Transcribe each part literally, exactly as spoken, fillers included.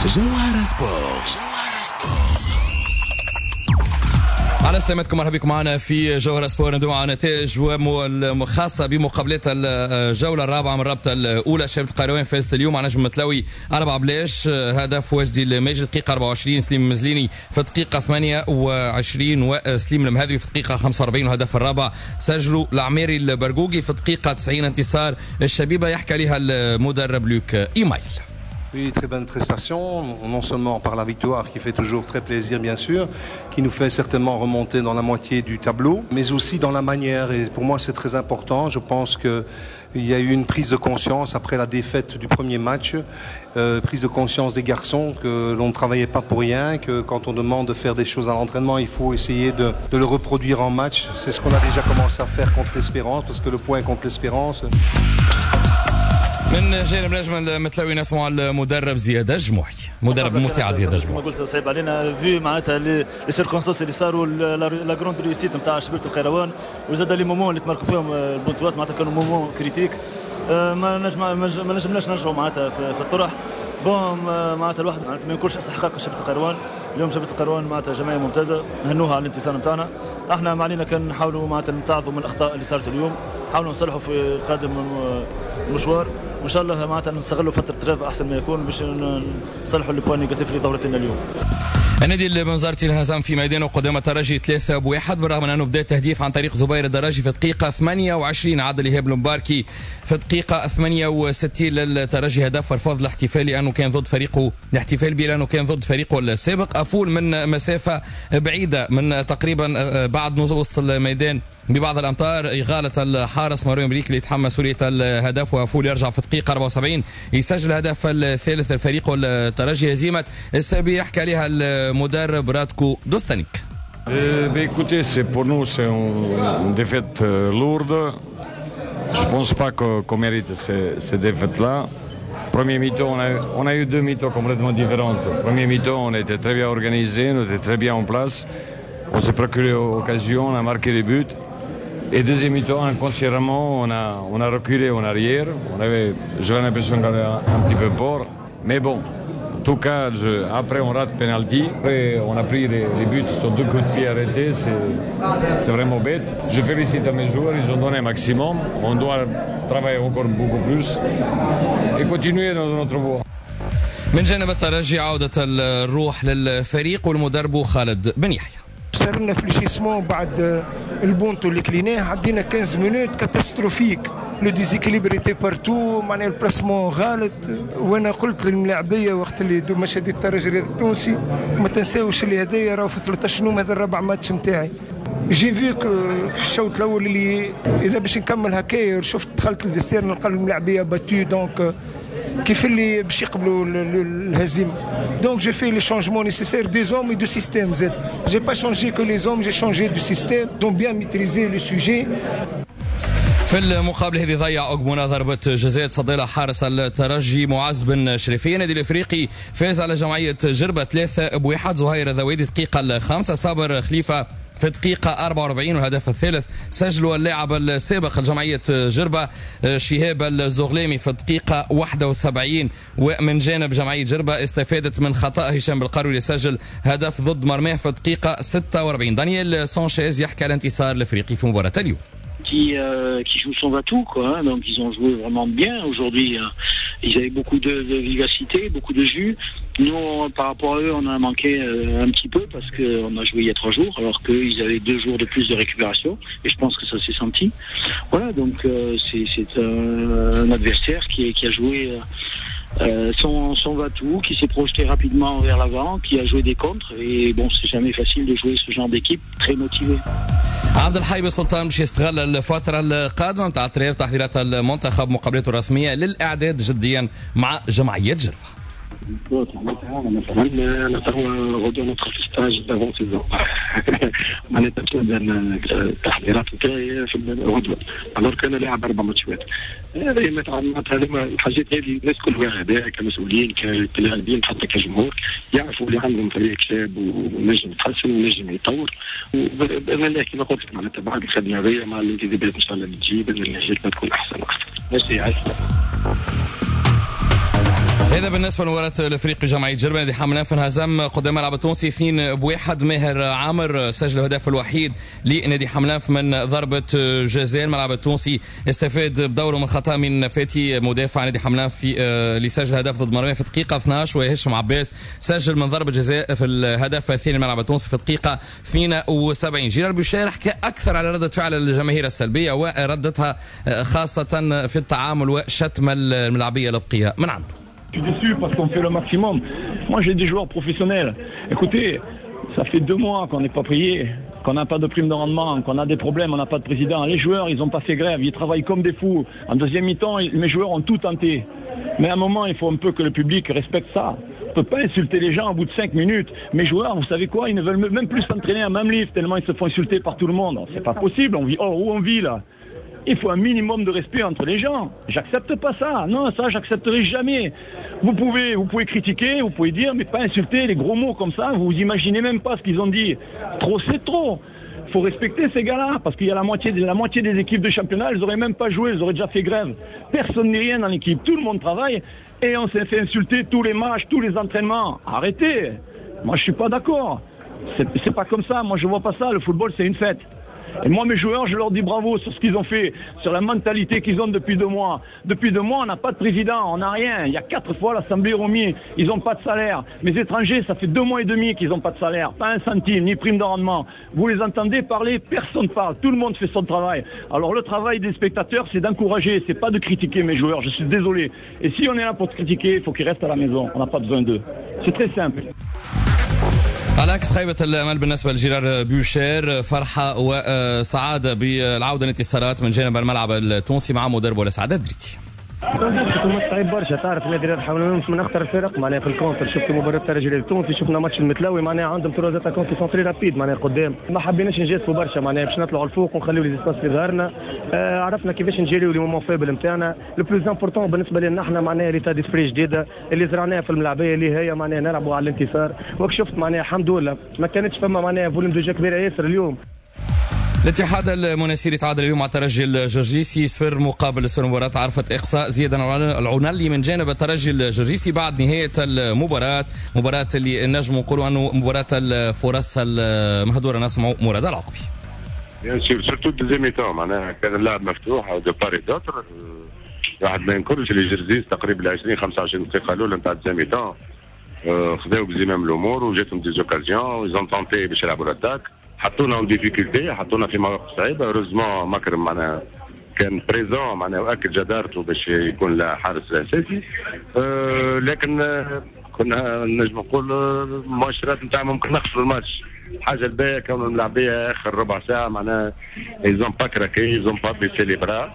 جوهرة سبورت. على سلامتكم، مرحبا بكم معنا في جوهرة سبورت. ندوم على نتائج خاصة بمقابلات الجولة الرابعة من الرابطة الأولى. شباب القيروان فازت اليوم على نجم متلوي أربعة بلاش، هدف وجدي الماجد دقيقة أربعة وعشرين، سليم المزليني في الدقيقة ثمانية وعشرين وسليم المهذبي في الدقيقة خمسة وأربعين، وهدف الرابع سجلوا العميري البرقوقي في الدقيقة تسعين. انتصار الشبيبة يحكي عليها المدرب لوك إيمايل. Oui, très bonne prestation, non seulement par la victoire qui fait toujours très plaisir bien sûr, qui nous fait certainement remonter dans la moitié du tableau, mais aussi dans la manière, et pour moi c'est très important. Je pense qu'il y a eu une prise de conscience après la défaite du premier match, euh, prise de conscience des garçons que l'on ne travaillait pas pour rien, que quand on demande de faire des choses à l'entraînement, il faut essayer de, de le reproduire en match. C'est ce qu'on a déjà commencé à faire contre l'Espérance, parce que le point contre l'Espérance... من جانب نجم المتلوي نسمع المدرب زياد الجموحي، مدرب مساعد زياد الجموحي. كما قلت صعيب علينا في معناتها لي سيركونستانس اللي صاروا لا جروند ريسيت نتاع شبيبه القيروان، وزاد لي مومون اللي تماركوا فيهم البونتوات معناتها كانوا مومون كريتيك. ما نجم ما نجمناش نرجعوا معناتها في الطرح. بون معناتها الواحد معناتها ما ينكرش استحقاق شبيبه القيروان. اليوم شبيبه القيروان معناتها جمعيه ممتازه، نهنوها على الانتصار نتاعنا. احنا ما علينا كان نحاولوا معناتها نتعظوا من الاخطاء اللي صارت اليوم، نحاولوا نصلحوا في قادم المشوار، وان شاء الله معناتها نستغلوا فتره ريف احسن ما يكون باش نصلحوا البوان نيجاتيف اللي ظهرت لنا اليوم. النادي المنزرتي الهزام في ميدانه قدام الترجي ثلاثة بواحد، بالرغم من انه بدا التهديف عن طريق زبير الدراجي في الدقيقه ثمانية وعشرين، عادل ايهاب المباركي في الدقيقه ثمانية وستين للترجي هدف، رفض الاحتفال لانه كان ضد فريقه، الاحتفال به لانه كان ضد فريقه السابق. افول من مسافه بعيده من تقريبا بعد وسط الميدان ببعض الامتار، اغاله الحارس مروان بريك اللي يتحمل مسؤوليه الهدف، وافول يرجع في الدقيقه أربعة وسبعين يسجل الهدف الثالث لفريقه الترجي. هزيمه السبي يحكي عليها المدرب راتكو دوستانيك. Écoutez, c'est pour nous c'est une défaite lourde. Je pense pas qu'on mérite ces, ces défaites-là. Premier mi-temps, on a, on a eu deux mi-temps complètement différentes. Premier mi-temps, on était très bien organisé, on était très bien en place. On s'est procuré l'occasion, on a marqué les buts. Et deuxième mi-temps, inconsciemment, on a, on a reculé en arrière. On avait, j'avais l'impression qu'on avait un, un petit peu peur. Mais bon, en tout cas, je, après on rate penalty. Après, on a pris les, les buts sur deux coups de pied arrêtés. C'est, c'est vraiment bête. Je félicite à mes joueurs, ils ont donné un maximum. On doit travailler encore beaucoup plus et continuer dans notre voie. من جانب الترجي عودة الروح للفريق والمدرب خالد بن يحيى. صرنا فليشيسمون بعد البونتو اللي كليناه، عدينا خمسة مينوت كاتاستروفيك، لو ديزيكيليبر ايتي بارتو، معناها البراسمون غلط. وانا قلت للملاعبيه وقت اللي دو مشهد الترجي التونسي ما تنساوش اللي هذايا راهو في ثلاثة عشر يوم هذا الرابع ماتش نتاعي. جي فيك في الشوط الاول اللي اذا باش نكمل هكايا، شفت دخلت الفيستير نلقى الملاعبيه باتو، دونك كيف اللي باش يقبلوا الهزيمه. دونك جي في لي شانجمون نيسيسير دي زوم اي دو سيستيم زاد. جي با شانجي كو لي زوم، جي شانجي دو سيستيم. دون بيان ميتريزي لو سوجي. في المقابله هذه ضيع أقبونا ضربة جزاء صديلة حارس الترجي معز بن شريفية. النادي الافريقي فاز على جمعيه جربه ثلاثة بواحد، زهير الذويدي الدقيقه الخامسة، صابر خليفه في الدقيقة أربعة وأربعين، والهدف الثالث سجلوا اللاعب السابق لجمعية جربة شهاب الزغلامي في الدقيقة واحد وسبعين. ومن جانب جمعية جربة استفادت من خطأ هشام بالقروي اللي سجل هدف ضد مرماه في الدقيقة ستة وأربعين. دانيال سانشيز يحكي على الانتصار الافريقي في مباراة اليوم. Qui, euh, qui joue son va-tout, quoi. Hein. Donc ils ont joué vraiment bien aujourd'hui. Hein. Ils avaient beaucoup de, de vivacité, beaucoup de jus. Nous, on, par rapport à eux, on a manqué euh, un petit peu parce qu'on a joué il y a trois jours, alors qu'ils avaient deux jours de plus de récupération. Et je pense que ça s'est senti. Voilà, donc euh, c'est, c'est un, un adversaire qui, qui a joué euh, euh, son, son va-tout, qui s'est projeté rapidement vers l'avant, qui a joué des contres. Et bon, c'est jamais facile de jouer ce genre d'équipe très motivée. عبد الحي سلطان باش يستغل الفترة القادمة نتاع التريف تحضيرات المنتخب مقابلته الرسمية للإعداد جديا مع جمعية جربة. مثلا نتهوى غدوة ندخل في ستاج دافون سيزون. معناتها تبدا التحضيرات نتاعي في الغدوة. الوغ كان لاعب أربع ماتشات. هذه معناتها هذه الحاجات هذه الناس كلها هذا كمسؤولين كلاعبين حتى كجمهور يعرفوا اللي عندهم فريق شاب ونجم يتحسن ونجم يطور. وباذن الله كما قلت معناتها بعد الخدمة هذه مع الانتدابات ان شاء الله اللي تجي باذن الله جيتنا تكون احسن واحسن. ماشي عايز هذا بالنسبه لمباراه الفريق جمعيه جربه. نادي حملان انهزم قدام الملعب التونسي اثنين بواحد. ماهر عامر سجل الهدف الوحيد لنادي حملان من ضربه جزاء. الملعب التونسي استفاد بدوره من خطا من فاتي مدافع نادي حملان في اللي سجل هدف ضد مرمى في دقيقه اثناش، وهشام عباس سجل من ضربه جزاء في الهدف الثاني الملعب التونسي في دقيقه اثنين وسبعين. جيرار بوشير حكى اكثر على رده فعل الجماهير السلبيه وردتها خاصه في التعامل وشتم الملاعبيه الابقيه من عنده. Je suis déçu parce qu'on fait le maximum. Moi j'ai des joueurs professionnels. Écoutez, ça fait deux mois qu'on n'est pas payé, qu'on n'a pas de prime de rendement, qu'on a des problèmes, on n'a pas de président. Les joueurs, ils ont pas fait grève, ils travaillent comme des fous. En deuxième mi-temps, mes joueurs ont tout tenté. Mais à un moment, il faut un peu que le public respecte ça. On ne peut pas insulter les gens au bout de cinq minutes. Mes joueurs, vous savez quoi, ils ne veulent même plus s'entraîner à même livre tellement ils se font insulter par tout le monde. C'est pas possible, on vit, oh, où on vit là? Il faut un minimum de respect entre les gens. J'accepte pas ça. Non, ça, j'accepterai jamais. Vous pouvez, vous pouvez critiquer, vous pouvez dire, mais pas insulter les gros mots comme ça. Vous imaginez même pas ce qu'ils ont dit. Trop, c'est trop. Il faut respecter ces gars-là, parce qu'il y a la moitié, la moitié des équipes de championnat, elles auraient même pas joué, elles auraient déjà fait grève. Personne n'est rien dans l'équipe. Tout le monde travaille et on s'est fait insulter tous les matchs, tous les entraînements. Arrêtez. Moi, je suis pas d'accord. C'est, c'est pas comme ça. Moi, je vois pas ça. Le football, c'est une fête. Et moi, mes joueurs, je leur dis bravo sur ce qu'ils ont fait, sur la mentalité qu'ils ont depuis deux mois. Depuis deux mois, on n'a pas de président, on n'a rien. Il y a quatre fois l'Assemblée remis, ils n'ont pas de salaire. Mes étrangers, ça fait deux mois et demi qu'ils n'ont pas de salaire, pas un centime, ni prime de rendement. Vous les entendez parler, personne parle, tout le monde fait son travail. Alors le travail des spectateurs, c'est d'encourager, c'est pas de critiquer mes joueurs, je suis désolé. Et si on est là pour critiquer, il faut qu'ils restent à la maison, on n'a pas besoin d'eux. C'est très simple. على عكس خيبة الأمل بالنسبة لجيرار بوشير، فرحة وسعادة بالعودة للانتصارات من جانب الملعب التونسي مع مدرب ولسعد دريتي. كنت صعيب برشا، تعرف نادي رياض حملان من اخطر الفرق معناها في الكونتر. شفت مباراه الترجي التونسي، شفنا ماتش المتلاوي معناها عندهم ثلاثه اتاكون في سونتري رابيد معناها قدام. ما حبيناش نجازفوا برشا معناها باش نطلعوا الفوق ونخليو لي سباس في ظهرنا. آه عرفنا كيفاش نجيريو لي مومون فيبل نتاعنا. لو بلوز امبورطون بالنسبه لنا احنا معناها ليتا ديسبري جديده اللي زرعناها في الملعبيه اللي هي معناها نلعبوا على الانتصار. وك شفت معناها الحمد لله ما كانتش فما معناها فوليوم دو جو كبيره ياسر اليوم. الاتحاد المناسيري تعادل اليوم مع الترجي الجرجيسي صفر مقابل صفر. مباراة عرفت إقصاء زياد العنلي من جانب الترجي الجرجيسي بعد نهاية المباراة، مباراة اللي نجم نقولوا أنه مباراة الفرص المهدورة نسمعوا مراد العقبي. سورتو دوزيام ميتون معناها كان اللعب مفتوح او دو باري دوتر، واحد ما ينكرش اللي جرجيس تقريبا عشرين خمسة وعشرين دقيقة الأولى نتاع دوزيام ميتون خذاو بزمام الأمور وجاتهم دي زوكازيون ويزون تونتي باش يلعبوا الاتاك، حطونا اون ديفيكولتي، حطونا في مواقف صعيبه. هوروزمون مكرم معناها كان بريزون معناها واكد جدارته باش يكون له حارس اساسي. أه لكن أه كنا نجم نقول المؤشرات نتاع ممكن نخسروا الماتش. الحاجه الباهيه كون الملاعبيه اخر ربع ساعه معناها ايزون با كراكي ايزون با بيسي لي برا.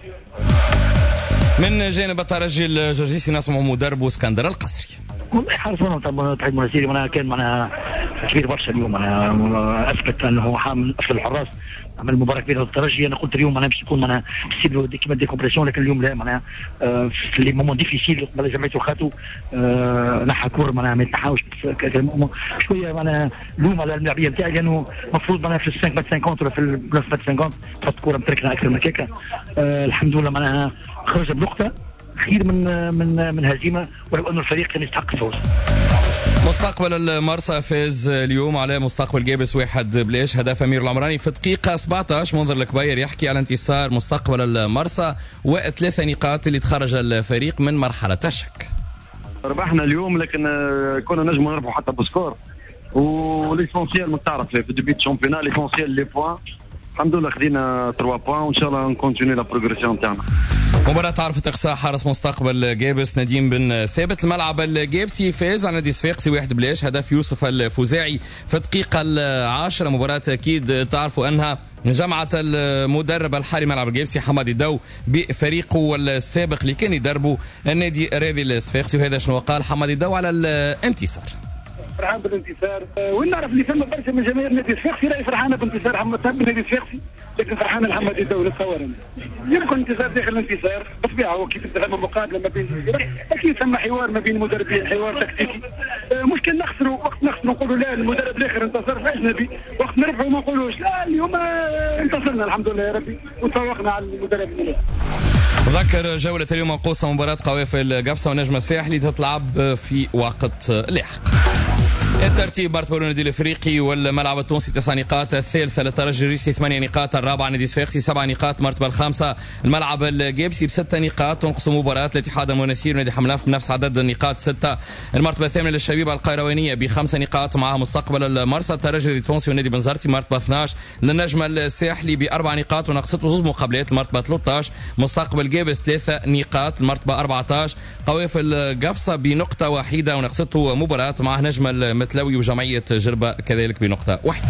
من جانب الترجي الجرجيسي نسمع مدرب اسكندر القصري. والله حارسنا تاع الاتحاد المناسيري معناها كان معناها كبير برشا اليوم، معناها اثبت انه من افضل الحراس. عمل مباراه كبيره للترجي. انا قلت اليوم معناها باش يكون معناها بسيبلو كيما ديكومبريسيون، لكن اليوم لا معناها في لي مومون ديفيسيل قبل جمعيته خاتو نحى كور معناها ما يتنحاوش شويه معناها لوم على الملاعبيه نتاعي، لانه المفروض معناها في الخمسة متر خمسين ولا في البلاس متر خمسين تحط كوره متركنا اكثر من هكاك. الحمد لله معناها خرج بنقطه خير من من من هزيمه، ولو انه الفريق كان يستحق الفوز. مستقبل المرسى فاز اليوم على مستقبل جابس واحد بلاش. هدف امير العمراني في دقيقه سبعطاش. منذر الكبير يحكي على انتصار مستقبل المرسى وثلاثه نقاط اللي تخرج الفريق من مرحله الشك. ربحنا اليوم لكن كنا نجموا نربحوا حتى بسكور، وليسونسيال متعرف في ديبي الشامبيونال ليسونسيال لي بوان. الحمد لله خدينا ثلاثة بوان وان شاء الله نكونتينيو لا بروغريسيون تاعنا. مباراة عرفت إقصاء حارس مستقبل جابس نديم بن ثابت. الملعب الجابسي فاز على نادي صفاقسي واحد بلاش. هدف يوسف الفوزاعي في الدقيقة العاشرة. مباراة أكيد تعرفوا أنها جمعت المدرب الحالي ملعب الجابسي حمادي دو بفريقه السابق اللي كان يدربه النادي الرياضي الصفاقسي. وهذا شنو قال حمادي دو على الانتصار. فرحان بالانتصار، وين نعرف اللي ثم برشا من جماهير نادي الصفاقسي راهي فرحانه بانتصار حماد نادي الصفاقسي، لكن فرحانه الحمادي الدولي نتصور يمكن انتصار داخل الانتصار بالطبيعه. هو كيف تفهم مقابله ما بين اكيد ثم حوار ما بين المدربين، حوار تكتيكي. مشكل نخسروا وقت نخسروا نقولوا لا المدرب الاخر انتصر في اجنبي، وقت نربحوا ما نقولوش لا اليوم انتصرنا الحمد لله يا ربي وتفوقنا على المدرب الجديد. ذكر جولة اليوم منقوصة مباراة قوافل قفصة ونجم الساحلي تتلعب في وقت لاحق. الترتيب: مرتبة النادي الافريقي والملعب التونسي تسع نقاط، الثالثة للترجي الريسي ثمانية نقاط، الرابعة نادي صفاقسي سبع نقاط، المرتبة الخامسة الملعب الجيبسي بست نقاط، تنقص مباراة الاتحاد المنسير ونادي حملاف بنفس عدد النقاط ستة، المرتبة الثامنة للشبيبة القيروانية بخمس نقاط معها مستقبل المرسى، الترجي التونسي والنادي بنزرتي مرتبة اثني عشر، للنجم الساحلي بأربع نقاط ونقصته زوج مقابلات المرتبة ثلاثة عشر، مستقبل جابس ثلاثة نقاط المرتبة أربعة عشر، قوافل قفصة بنقطة واحدة ونقصته مباراة مع نجم المتلوي وجمعية جربة كذلك بنقطة واحدة.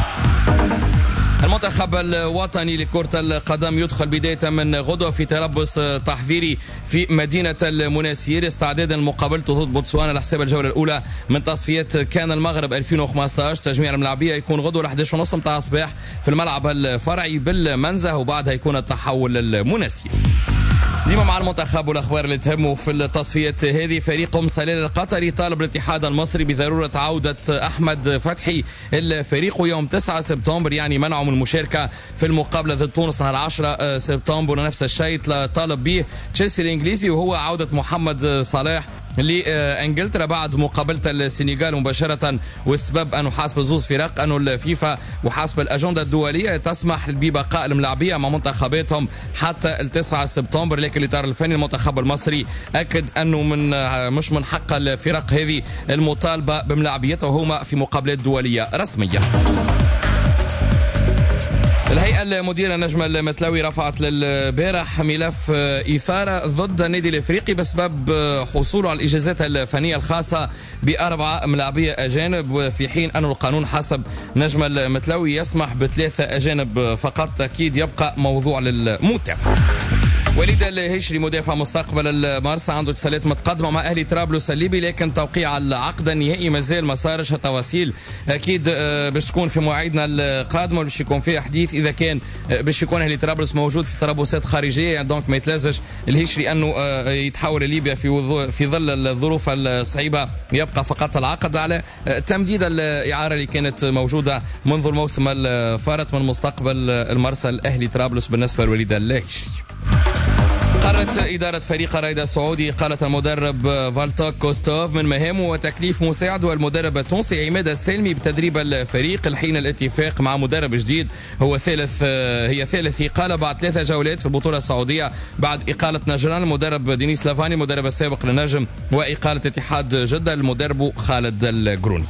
المنتخب الوطني لكرة القدم يدخل بداية من غدوة في تربص تحضيري في مدينة المناسير استعدادا لمقابلته ضد بوتسوانا لحساب الجولة الأولى من تصفيات كان المغرب ألفين وخمسة عشر. تجميع الملاعبية يكون غدوة إحدى عشر ونص متاع الصباح في الملعب الفرعي بالمنزه، وبعدها يكون التحول للمناسير. ديما مع المنتخب والاخبار اللي تهمه في التصفيات هذه. فريق ام سلال القطري طالب الاتحاد المصري بضروره عوده احمد فتحي الفريق يوم تسعة سبتمبر، يعني منعه من المشاركه في المقابله ضد تونس نهار عشرة سبتمبر، ونفس الشيء طالب به تشيلسي الانجليزي وهو عوده محمد صلاح لانجلترا بعد مقابله السنغال مباشره، والسبب انه حسب زوز فرق انه الفيفا وحسب الاجنده الدوليه تسمح ببقاء الملاعبيه مع منتخباتهم حتى التسعة سبتمبر، لكن الاطار الفني المنتخب المصري اكد انه من مش من حق الفرق هذه المطالبه بملاعبيتهم في مقابلات دوليه رسميه. الهيئة المديرة نجم المتلوي رفعت للبارح ملف إثارة ضد النادي الإفريقي بسبب حصوله على الإجازات الفنية الخاصة بأربعة ملاعبية أجانب، في حين أن القانون حسب نجم المتلوي يسمح بثلاثة أجانب فقط. أكيد يبقى موضوع للمتابعة. وليد الهشري مدافع مستقبل المرسى عنده اتصالات متقدمه مع اهلي طرابلس الليبي، لكن توقيع العقد النهائي مازال ما صارش التواصيل. اكيد باش تكون في مواعيدنا القادمه باش يكون فيها حديث اذا كان باش يكون اهلي طرابلس موجود في تربصات خارجيه، دونك ما يتلازش الهشري انه يتحول لليبيا في في ظل الظروف الصعيبه. يبقى فقط العقد على تمديد الاعاره اللي كانت موجوده منذ الموسم الفارط من مستقبل المرسى الاهلي طرابلس بالنسبه لوليد الهشري. قررت إدارة فريق رايدا السعودي قالت المدرب فالتوك كوستوف من مهامه وتكليف مساعد والمدرب التونسي عماد السالمي بتدريب الفريق، الحين الاتفاق مع مدرب جديد هو ثالث هي ثالث إقالة بعد ثلاثة جولات في البطولة السعودية بعد إقالة نجران المدرب دينيس لافاني المدرب السابق للنجم، وإقالة اتحاد جدة المدرب خالد القروني.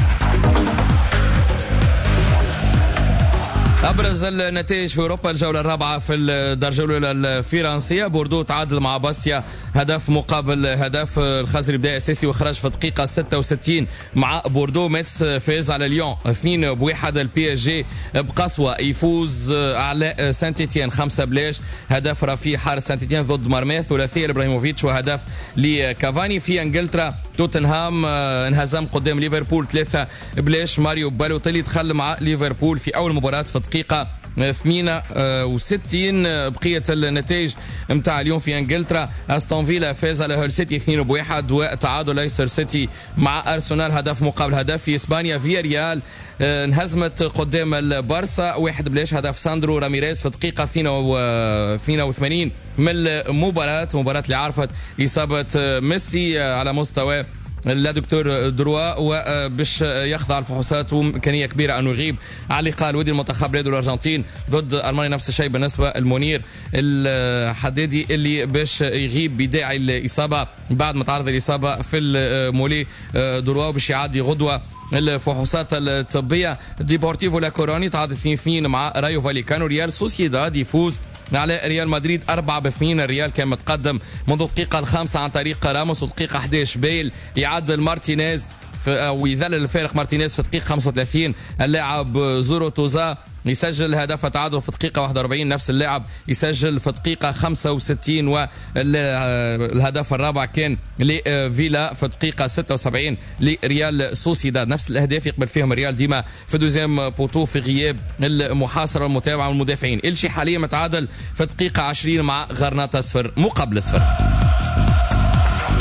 أبرز النتائج في أوروبا الجولة الرابعة في الدرجة الأولى الفرنسية. بوردو تعادل مع باستيا هدف مقابل هدف، الخزري بداية أساسي وخرج في الدقيقة ستة وستين مع بوردو. ميتس فاز على ليون اثنين بواحد. البي اس جي بقسوة يفوز على سانت إتيان خمسة بلاش، هدف رفيع حارس سانت إتيان ضد مرماث، ثلاثية لإبراهيموفيتش وهدف لكافاني. في انجلترا توتنهام انهزم قدام ليفربول ثلاثة بلاش، ماريو بالوتيلي دخل مع ليفربول في أول مباراة في الدقيقة ثمانية وستين. بقية النتائج متاع اليوم في انجلترا، استون فيلا فاز على هول سيتي اثنين بواحد، وتعادل ليستر سيتي مع ارسنال هدف مقابل هدف. في اسبانيا فيا ريال انهزمت قدام البارسا واحد بلاش، هدف ساندرو راميريز في الدقيقة اثنين وثمانين من المباراة، مباراة اللي عرفت إصابة ميسي على مستوى لا دكتور دروا وباش يخضع الفحوصات وإمكانية كبيرة أنه يغيب على اللقاء الودي المنتخب بلاده الأرجنتين ضد ألمانيا. نفس الشيء بالنسبة المنير الحدادي اللي باش يغيب بداعي الإصابة بعد ما تعرض الإصابة في المولي دروا باش يعدي غدوة الفحوصات الطبية. ديبورتيفو لا كوروني تعادل اثنين اثنين مع رايو فاليكانو. ريال سوسيداد يفوز على ريال مدريد أربعة باثنين. الريال كان متقدم منذ الدقيقة الخامسة عن طريق راموس، ودقيقة إحدى عشر بيل يعدل مارتينيز ويذلل الفارق مارتينيز في الدقيقة خمسة وثلاثين. اللاعب زورو توزا يسجل هدف التعادل في الدقيقة واحد وأربعين، نفس اللاعب يسجل في الدقيقة خمسة وستين، والهدف الرابع كان لفيلا في الدقيقة ستة وسبعين لريال سوسيداد. نفس الأهداف يقبل فيهم الريال ديما في دوزيام بوتو في غياب المحاصرة والمتابعة والمدافعين. إلشي حاليا متعادل في الدقيقة عشرين مع غرناطة صفر مقابل صفر.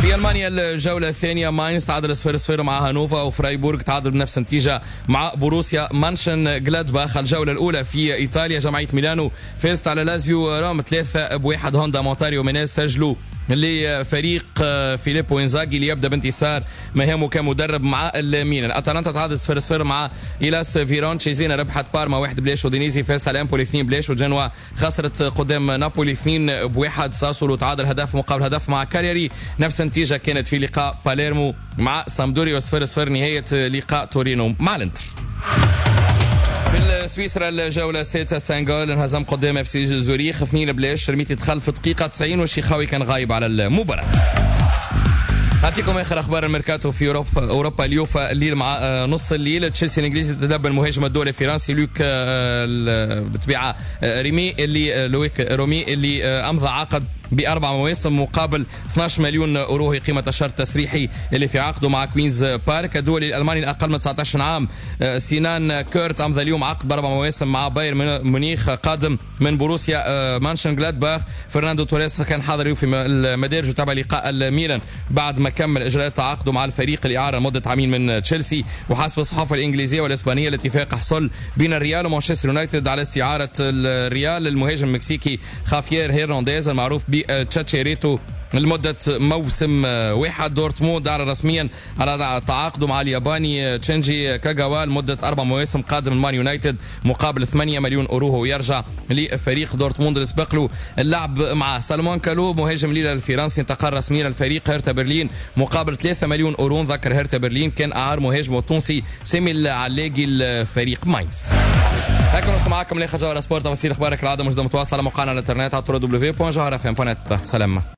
في ألمانيا الجولة الثانية ماينز تعادل صفر صفر مع هانوفا، وفرايبورغ تعادل بنفس النتيجة مع بوروسيا مانشن جلادباخ. الجولة الأولى في إيطاليا جمعية ميلانو فازت على لازيو روم ثلاثة بواحد. هوندا مونتاريو مينيز سجلوا لفريق فيليبو إنزاغي اللي يبدأ بانتصار مهامه كمدرب مع الميلان. أتلانتا تعادل صفر صفر مع إيلاس فيرون. تشيزينا ربحت بارما واحد بلاش، ودينيزي فازت على امبولي اثنين بلاش، وجنوا خسرت قدام نابولي اثنين بواحد. ساسولو تعادل هدف مقابل هدف مع كالياري. نفس النتيجة كانت في لقاء باليرمو مع سامدوريا صفر صفر نهاية لقاء تورينو مع الانتر. في سويسرا الجولة السادسة سانغول انهزم قدام اف سي زوريخ اثنين بلاش. رميتي دخل في دقيقة تسعين والشيخاوي كان غايب على المباراة. نعطيكم اخر اخبار الميركاتو في اوروبا. اوروبا اليوفا الليل مع نص الليل. تشيلسي الانجليزي تدبر المهاجم الدولي الفرنسي لوك بالطبيعه ريمي اللي لويك رومي اللي امضى عقد بأربع مواسم مقابل اثناش مليون أورو هي قيمة الشرط التسريحي اللي في عقده مع كوينز بارك. الدولي الألماني الأقل من تسعة عشر عام سينان كورت أمضى اليوم عقد بأربع مواسم مع بايرن مونيخ قادم من بوروسيا مانشن جلادباخ. فرناندو توريس كان حاضر في المدارج وتابع لقاء الميلان بعد ما كمل إجراءات تعاقده مع الفريق الإعارة لمدة عامين من تشيلسي. وحسب الصحافة الإنجليزية والإسبانية الاتفاق حصل بين الريال ومانشستر يونايتد على استعارة الريال المهاجم المكسيكي خافير هيرنانديز المعروف بتشاتشيريتو لمدة موسم واحد. دورتموند أعلن رسميا على تعاقده مع الياباني تشينجي كاغاوا لمدة أربع مواسم قادم من مان يونايتد مقابل ثمانية مليون أورو ويرجع لفريق دورتموند اللي سبق له اللعب مع سلمان كالو مهاجم ليلا الفرنسي انتقل رسميا للفريق هيرتا برلين مقابل ثلاثة مليون أورو. ذكر هيرتا برلين كان أعار مهاجمه التونسي سامي العلاقي الفريق ماينز. هكذا نصل معكم لآخر جوهرة سبورت. تفاصيل أخبارك العادة مجدة متواصلة على موقعنا الانترنت على دبليو دبليو دوت جوهرة اف ام دوت نت. سلام.